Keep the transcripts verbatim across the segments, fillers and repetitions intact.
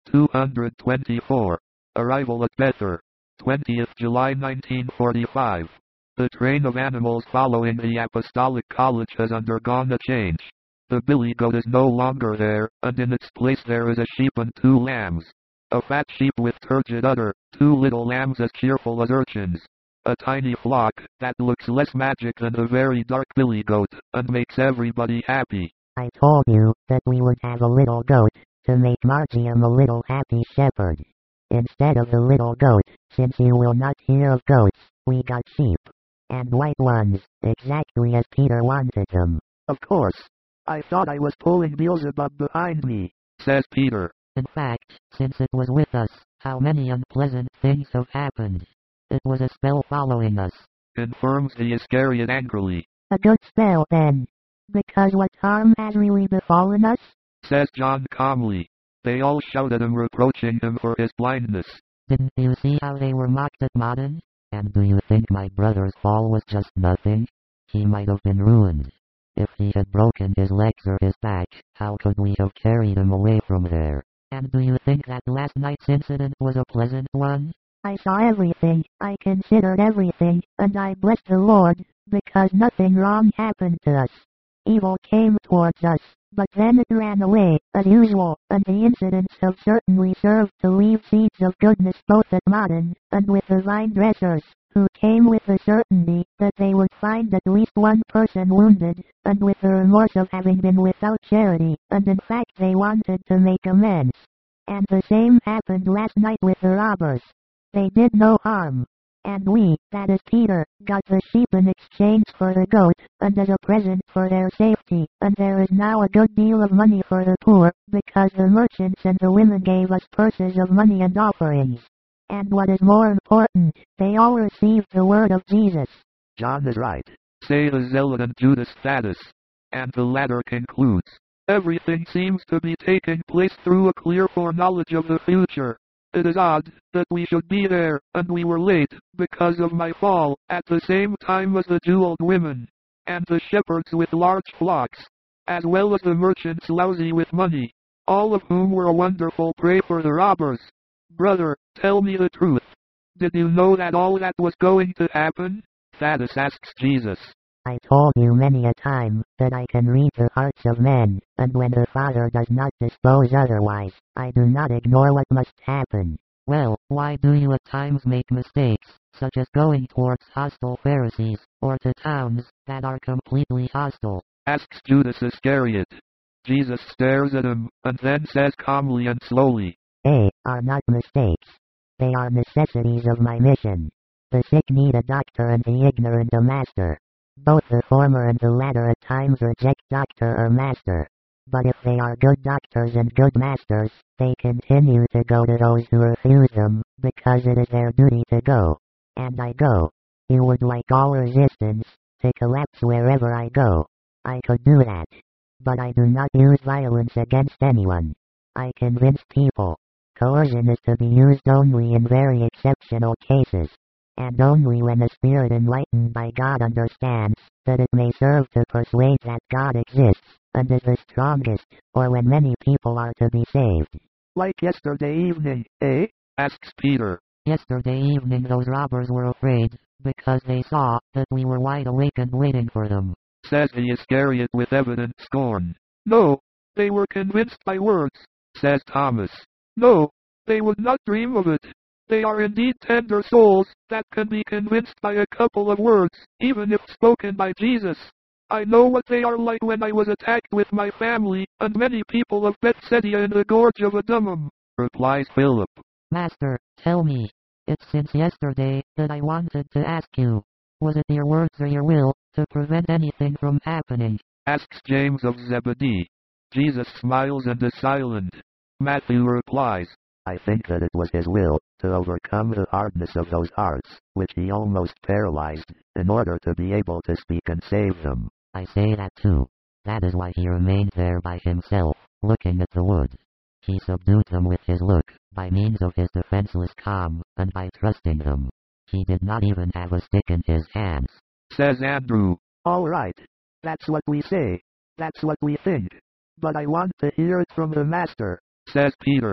two hundred twenty-four. Arrival at Bethel, twentieth July nineteen forty-five. The train of animals following the Apostolic College has undergone a change. The billy goat is no longer there, and in its place there is a sheep and two lambs. A fat sheep with turgid udder, two little lambs as cheerful as urchins. A tiny flock, that looks less magic than the very dark billy goat, and makes everybody happy. I told you that we would have a little goat, to make Margium a little happy shepherd. Instead of the little goat, since you will not hear of goats, we got sheep. And white ones, exactly as Peter wanted them. Of course. I thought I was pulling Beelzebub behind me, says Peter. In fact, since it was with us, how many unpleasant things have happened. It was a spell following us, confirms the Iscariot angrily. A good spell then. Because what harm has really befallen us? Says John calmly. They all shout at him, reproaching him for his blindness. Didn't you see how they were mocked at Modin? And do you think my brother's fall was just nothing? He might have been ruined. If he had broken his legs or his back, how could we have carried him away from there? And do you think that last night's incident was a pleasant one? I saw everything, I considered everything, and I blessed the Lord, because nothing wrong happened to us. Evil came towards us, but then it ran away, as usual, and the incidents have certainly served to leave seeds of goodness both at Modin, and with the vine dressers, who came with the certainty that they would find at least one person wounded, and with the remorse of having been without charity, and in fact they wanted to make amends. And the same happened last night with the robbers. They did no harm. And we, that is Peter, got the sheep in exchange for the goat, and as a present for their safety, and there is now a good deal of money for the poor, because the merchants and the women gave us purses of money and offerings. And what is more important, they all received the word of Jesus. John is right, say the zealot and Judas Thaddeus. And the latter concludes, everything seems to be taking place through a clear foreknowledge of the future. It is odd that we should be there, and we were late, because of my fall, at the same time as the jeweled women, and the shepherds with large flocks, as well as the merchants lousy with money, all of whom were a wonderful prey for the robbers. Brother, tell me the truth. Did you know that all that was going to happen? Thaddeus asks Jesus. I told you many a time that I can read the hearts of men, and when the Father does not dispose otherwise, I do not ignore what must happen. Well, why do you at times make mistakes, such as going towards hostile Pharisees, or to towns that are completely hostile? Asks Judas Iscariot. Jesus stares at him, and then says calmly and slowly, They are not mistakes. They are necessities of my mission. The sick need a doctor and the ignorant a master. Both the former and the latter at times reject doctor or master. But if they are good doctors and good masters, they continue to go to those who refuse them, because it is their duty to go. And I go. You would like all resistance to collapse wherever I go. I could do that. But I do not use violence against anyone. I convince people. Coercion is to be used only in very exceptional cases. And only when a spirit enlightened by God understands that it may serve to persuade that God exists, and is the strongest, or when many people are to be saved. Like yesterday evening, eh? Asks Peter. Yesterday evening those robbers were afraid, because they saw that we were wide awake and waiting for them. Says the Iscariot with evident scorn. No, they were convinced by words. Says Thomas. No, they would not dream of it. They are indeed tender souls, that can be convinced by a couple of words, even if spoken by Jesus. I know what they are like when I was attacked with my family, and many people of Bethsaida in the gorge of Adumam, replies Philip. Master, tell me. It's since yesterday that I wanted to ask you. Was it your words or your will, to prevent anything from happening? Asks James of Zebedee. Jesus smiles and is silent. Matthew replies, I think that it was his will, to overcome the hardness of those hearts, which he almost paralyzed, in order to be able to speak and save them. I say that too. That is why he remained there by himself, looking at the wood. He subdued them with his look, by means of his defenseless calm, and by trusting them. He did not even have a stick in his hands. Says Andrew. All right. That's what we say. That's what we think. But I want to hear it from the Master. Says Peter.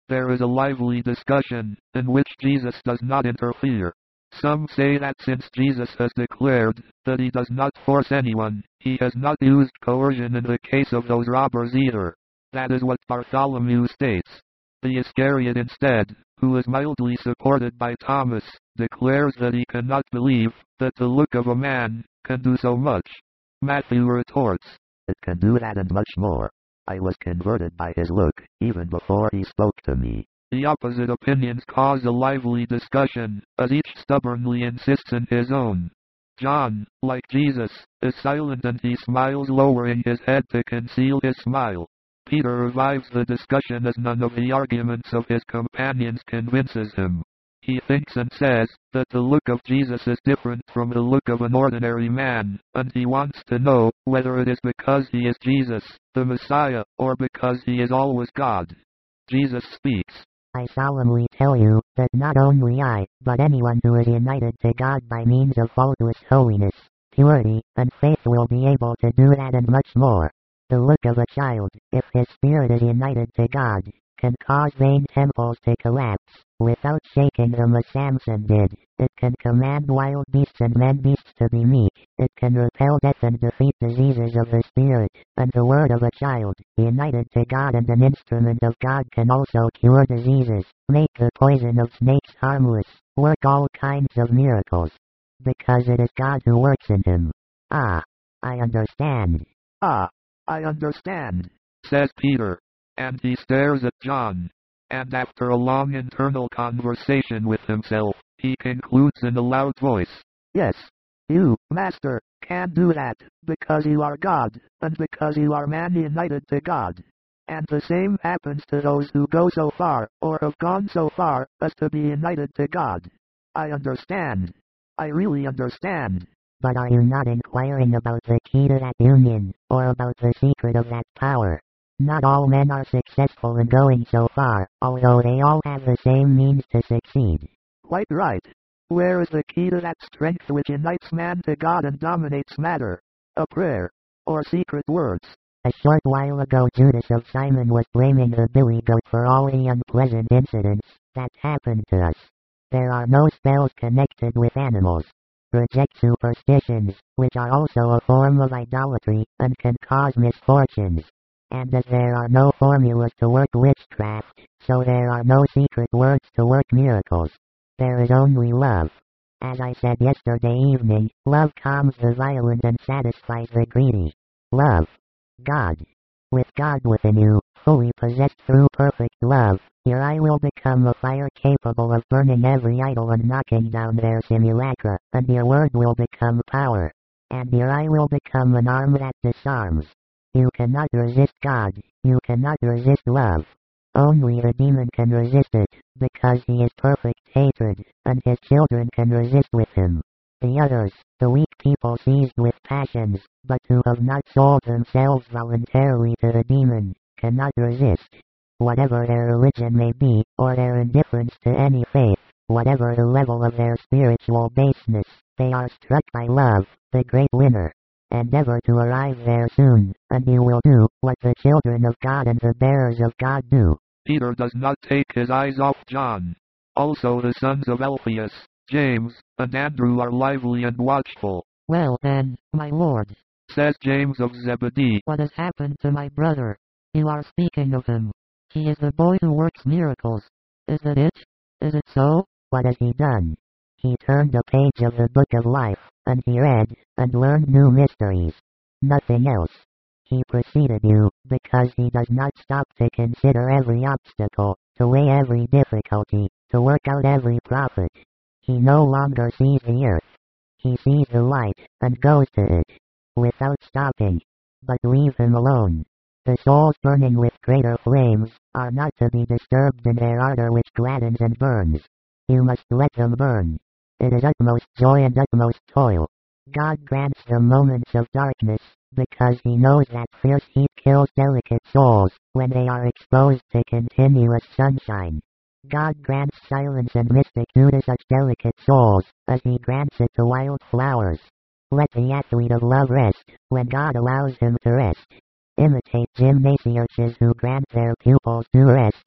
There is a lively discussion, in which Jesus does not interfere. Some say that since Jesus has declared that he does not force anyone, he has not used coercion in the case of those robbers either. That is what Bartholomew states. The Iscariot instead, who is mildly supported by Thomas, declares that he cannot believe that the look of a man can do so much. Matthew retorts, "It can do that and much more. I was converted by his look, even before he spoke to me." The opposite opinions cause a lively discussion, as each stubbornly insists in his own. John, like Jesus, is silent and he smiles, lowering his head to conceal his smile. Peter revives the discussion as none of the arguments of his companions convinces him. He thinks and says that the look of Jesus is different from the look of an ordinary man, and he wants to know whether it is because he is Jesus, the Messiah, or because he is always God. Jesus speaks. "I solemnly tell you that not only I, but anyone who is united to God by means of faultless holiness, purity, and faith will be able to do that and much more. The look of a child, if his spirit is united to God, can cause vain temples to collapse, without shaking them as Samson did. It can command wild beasts and men beasts to be meek. It can repel death and defeat diseases of the spirit. And the word of a child, united to God and an instrument of God, can also cure diseases, make the poison of snakes harmless, work all kinds of miracles. Because it is God who works in him." "Ah, I understand." "Ah, I understand," says Peter. And he stares at John. And after a long internal conversation with himself, he concludes in a loud voice, "Yes, you, Master, can do that, because you are God, and because you are man united to God. And the same happens to those who go so far, or have gone so far, as to be united to God. I understand. I really understand." "But are you not inquiring about the key to that union, or about the secret of that power? Not all men are successful in going so far, although they all have the same means to succeed." "Quite right. Where is the key to that strength which unites man to God and dominates matter? A prayer, or secret words?" A short while ago Judas of Simon was blaming the billy goat for all the unpleasant incidents that happened to us. There are no spells connected with animals. Reject superstitions, which are also a form of idolatry, and can cause misfortunes. And as there are no formulas to work witchcraft, so there are no secret words to work miracles. There is only love. As I said yesterday evening, love calms the violent and satisfies the greedy. Love God. With God within you, fully possessed through perfect love, your eye will become a fire capable of burning every idol and knocking down their simulacra, and your word will become power. And your eye will become an arm that disarms. You cannot resist God, you cannot resist love. Only the demon can resist it, because he is perfect hatred, and his children can resist with him. The others, the weak people seized with passions, but who have not sold themselves voluntarily to the demon, cannot resist. Whatever their religion may be, or their indifference to any faith, whatever the level of their spiritual baseness, they are struck by love, the great winner. Endeavor to arrive there soon, and you will do what the children of God and the bearers of God do. Peter does not take his eyes off John. Also the sons of Alphaeus, James, and Andrew are lively and watchful. "Well then, my lord," says James of Zebedee, "what has happened to my brother? You are speaking of him. He is the boy who works miracles. Is that it? Is it so?" "What has he done?" "He turned a page of the book of life, and he read, and learned new mysteries. Nothing else. He preceded you, because he does not stop to consider every obstacle, to weigh every difficulty, to work out every profit. He no longer sees the earth. He sees the light, and goes to it, without stopping. But leave him alone. The souls burning with greater flames, are not to be disturbed in their ardor which gladdens and burns. You must let them burn. It is utmost joy and utmost toil. God grants them moments of darkness, because he knows that fierce heat kills delicate souls, when they are exposed to continuous sunshine. God grants silence and mystic dew to such delicate souls, as he grants it to wild flowers. Let the athlete of love rest, when God allows him to rest. Imitate gymnasiarches who grant their pupils to rest,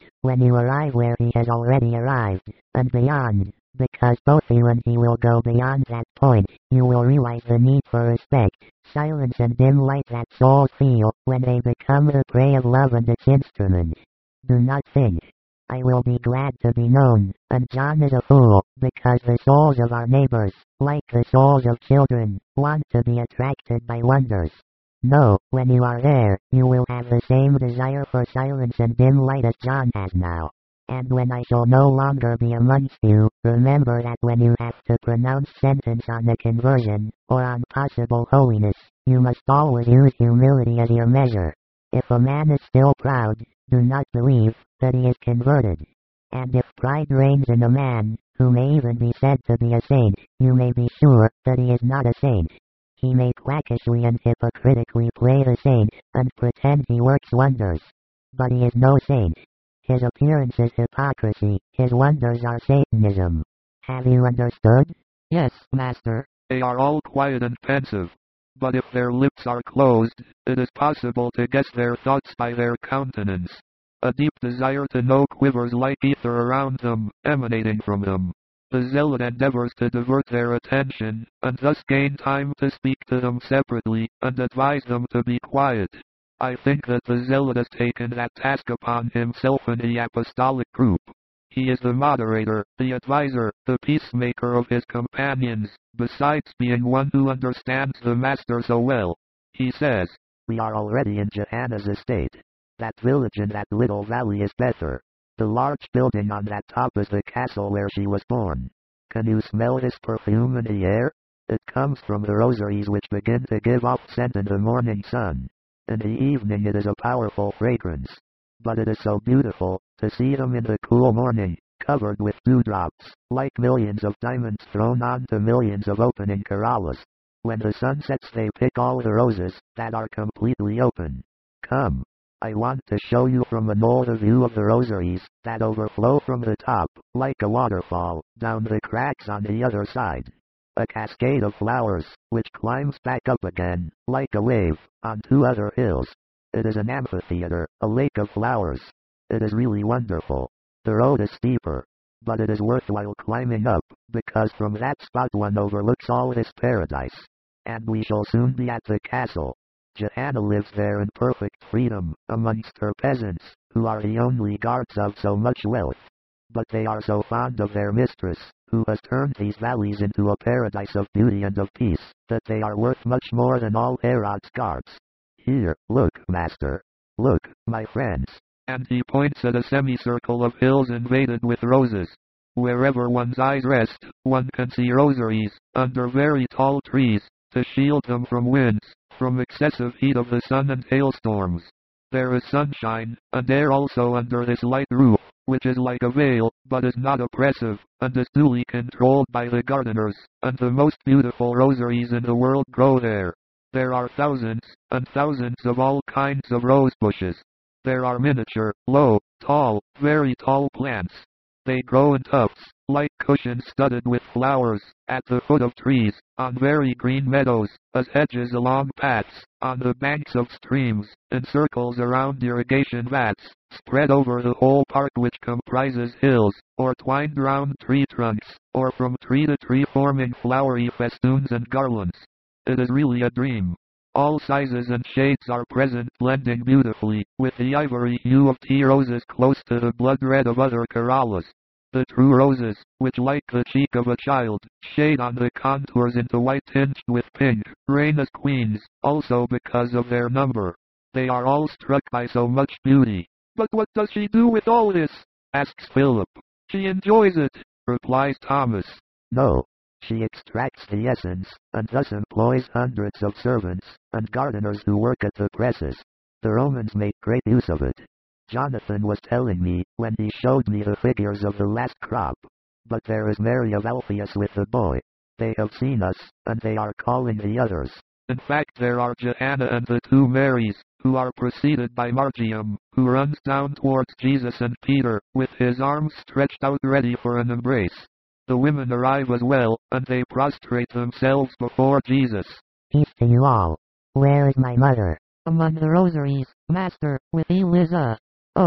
when you arrive where he has already arrived, and beyond, because both you and he will go beyond that point, you will realize the need for respect, silence and dim light that souls feel, when they become the prey of love and its instrument. Do not think, I will be glad to be known, and John is a fool, because the souls of our neighbors, like the souls of children, want to be attracted by wonders. No, when you are there, you will have the same desire for silence and dim light as John has now. And when I shall no longer be amongst you, remember that when you have to pronounce sentence on the conversion, or on possible holiness, you must always use humility as your measure. If a man is still proud, do not believe that he is converted. And if pride reigns in a man, who may even be said to be a saint, you may be sure that he is not a saint. He may quackishly and hypocritically play the saint, and pretend he works wonders. But he is no saint. His appearance is hypocrisy, his wonders are Satanism. Have you understood? Yes, Master. They are all quiet and pensive, but if their lips are closed, it is possible to guess their thoughts by their countenance. A deep desire to know quivers like ether around them, emanating from them. The zealot endeavors to divert their attention, and thus gain time to speak to them separately, and advise them to be quiet. I think that the zealot has taken that task upon himself in the apostolic group. He is the moderator, the advisor, the peacemaker of his companions, besides being one who understands the Master so well. He says, "We are already in Johanna's estate. That village in that little valley is Bethel. The large building on that top is the castle where she was born. Can you smell this perfume in the air? It comes from the rosaries which begin to give off scent in the morning sun. In the evening it is a powerful fragrance. But it is so beautiful, to see them in the cool morning, covered with dewdrops, like millions of diamonds thrown onto millions of opening corollas. When the sun sets they pick all the roses, that are completely open. Come. I want to show you from a knoll the view of the rosaries, that overflow from the top, like a waterfall, down the cracks on the other side. A cascade of flowers, which climbs back up again, like a wave, on two other hills. It is an amphitheater, a lake of flowers. It is really wonderful. The road is steeper, but it is worthwhile climbing up, because from that spot one overlooks all this paradise. And we shall soon be at the castle. Johanna lives there in perfect freedom, amongst her peasants, who are the only guards of so much wealth. But they are so fond of their mistress, who has turned these valleys into a paradise of beauty and of peace, that they are worth much more than all Herod's guards. Here, look, Master. Look, my friends." And he points at a semicircle of hills invaded with roses. Wherever one's eyes rest, one can see rosaries, under very tall trees, to shield them from winds, from excessive heat of the sun and hailstorms. There is sunshine, and air also under this light roof, which is like a veil, but is not oppressive, and is duly controlled by the gardeners, and the most beautiful rosaries in the world grow there. There are thousands, and thousands of all kinds of rose bushes. There are miniature, low, tall, very tall plants. They grow in tufts, like cushions studded with flowers, at the foot of trees, on very green meadows, as hedges along paths, on the banks of streams, in circles around irrigation vats, spread over the whole park which comprises hills, or twined round tree trunks, or from tree to tree forming flowery festoons and garlands. It is really a dream. All sizes and shades are present, blending beautifully, with the ivory hue of tea roses close to the blood red of other corollas. The true roses, which like the cheek of a child, shade on the contours into white tinged with pink, reign as queens, also because of their number. They are all struck by so much beauty. "But what does she do with all this?" asks Philip. "She enjoys it," replies Thomas. "No. She extracts the essence, and thus employs hundreds of servants, and gardeners who work at the presses. The Romans make great use of it. Jonathan was telling me, when he showed me the figures of the last crop. But there is Mary of Alphaeus with the boy. They have seen us, and they are calling the others." In fact, there are Johanna and the two Marys, who are preceded by Margium, who runs down towards Jesus and Peter, with his arms stretched out ready for an embrace. The women arrive as well, and they prostrate themselves before Jesus. "Peace to you all. Where is my mother?" "Among the rosaries, Master, with Eliza." "Oh,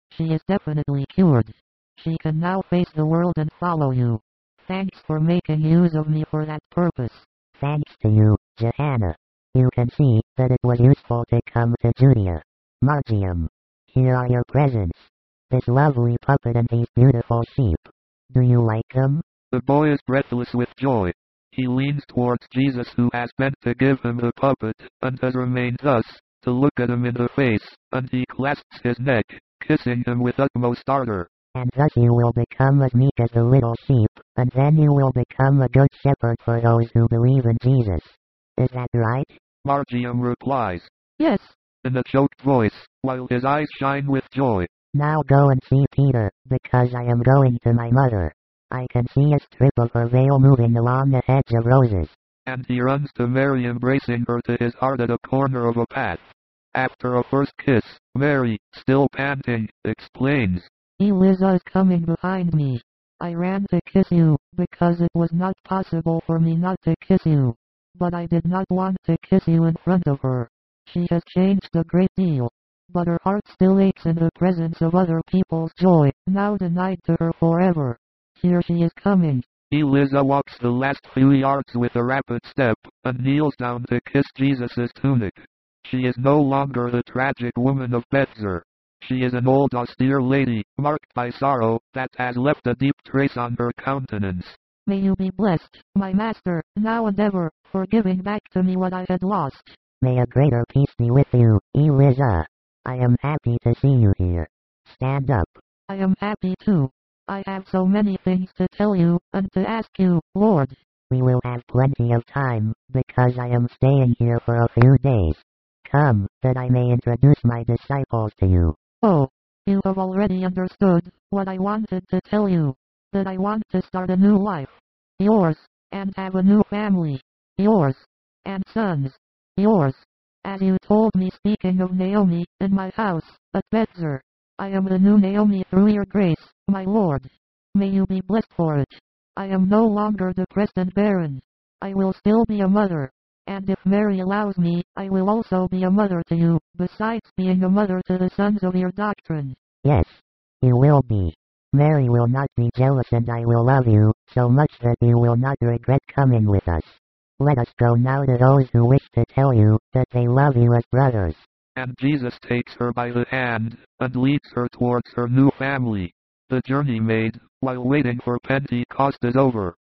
She is definitely cured. She can now face the world and follow you. Thanks for making use of me for that purpose. Thanks to you, Johanna. You can see that it was useful to come to Judea. Margium. Here are your presents. This lovely puppet and these beautiful sheep. Do you like them? The boy is breathless with joy. He leans towards Jesus, who has bent to give him the puppet, and has remained thus, to look at him in the face, and he clasps his neck, kissing him with utmost ardor. And thus you will become as meek as the little sheep, and then you will become a good shepherd for those who believe in Jesus. Is that right? Margium replies, Yes. in a choked voice, while his eyes shine with joy. Now go and see Peter, because I am going to my mother. I can see a strip of her veil moving along the hedge of roses. And he runs to Mary, embracing her to his heart at a corner of a path. After a first kiss, Mary, still panting, explains, Eliza is coming behind me. I ran to kiss you, because it was not possible for me not to kiss you. But I did not want to kiss you in front of her. She has changed a great deal. But her heart still aches in the presence of other people's joy, now denied to her forever. Here she is coming. Eliza walks the last few yards with a rapid step, and kneels down to kiss Jesus' tunic. She is no longer the tragic woman of Betzer. She is an old austere lady, marked by sorrow, that has left a deep trace on her countenance. May you be blessed, my master, now and ever, for giving back to me what I had lost. May a greater peace be with you, Eliza. I am happy to see you here. Stand up. I am happy too. I have so many things to tell you, and to ask you, Lord. We will have plenty of time, because I am staying here for a few days. Come, that I may introduce my disciples to you. Oh, you have already understood what I wanted to tell you. That I want to start a new life. Yours, and have a new family. Yours, and sons. Yours. As you told me, speaking of Naomi, in my house, at Betzer. I am the new Naomi through your grace, my Lord. May you be blessed for it. I am no longer depressed and barren. I will still be a mother. And if Mary allows me, I will also be a mother to you, besides being a mother to the sons of your doctrine. Yes, you will be. Mary will not be jealous, and I will love you, so much that you will not regret coming with us. Let us go now to those who wish to tell you that they love you as brothers. And Jesus takes her by the hand, and leads her towards her new family. The journey made, while waiting for Pentecost, is over.